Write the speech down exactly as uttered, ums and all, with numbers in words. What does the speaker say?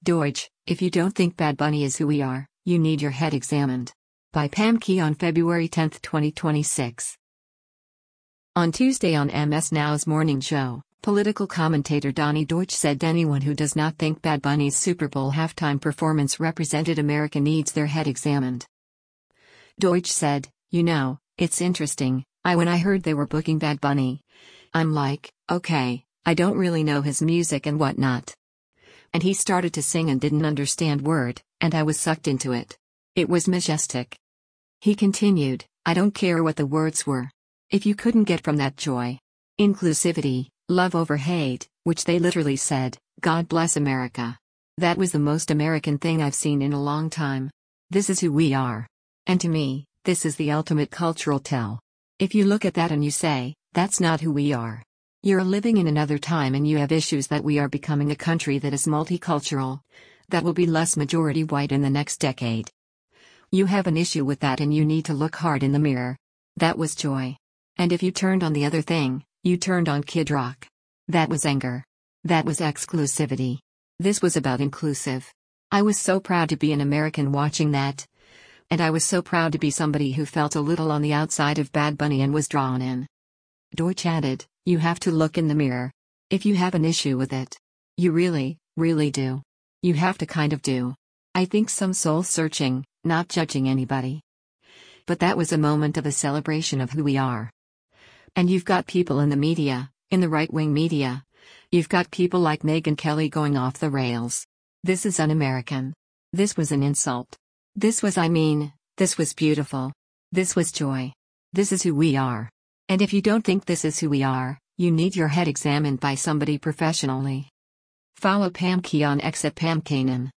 Deutsch, if you don't think Bad Bunny is who we are, you need your head examined. By Pam Key on February tenth, twenty twenty-six. On Tuesday on M S Now's morning show, political commentator Donny Deutsch said anyone who does not think Bad Bunny's Super Bowl halftime performance represented America needs their head examined. Deutsch said, "You know, it's interesting, I when I heard they were booking Bad Bunny, I'm like, okay, I don't really know his music and whatnot. And he started to sing and didn't understand word, and I was sucked into it. It was majestic." He continued, "I don't care what the words were. If you couldn't get from that joy, inclusivity, love over hate, which they literally said, God bless America. That was the most American thing I've seen in a long time. This is who we are. And to me, this is the ultimate cultural tell. If you look at that and you say, that's not who we are. You're living in another time and you have issues that we are becoming a country that is multicultural, that will be less majority white in the next decade. You have an issue with that and you need to look hard in the mirror. That was joy. And if you turned on the other thing, you turned on Kid Rock. That was anger. That was exclusivity. This was about inclusive. I was so proud to be an American watching that. And I was so proud to be somebody who felt a little on the outside of Bad Bunny and was drawn in." Deutsch added, "You have to look in the mirror. If you have an issue with it. You really, really do. You have to kind of do. I think some soul searching, not judging anybody. But that was a moment of a celebration of who we are. And you've got people in the media, in the right-wing media. You've got people like Megyn Kelly going off the rails. This is un-American. This was an insult. This was I mean, this was beautiful. This was joy. This is who we are. And if you don't think this is who we are, you need your head examined by somebody professionally." Follow Pam Key on X at Pam Kanan.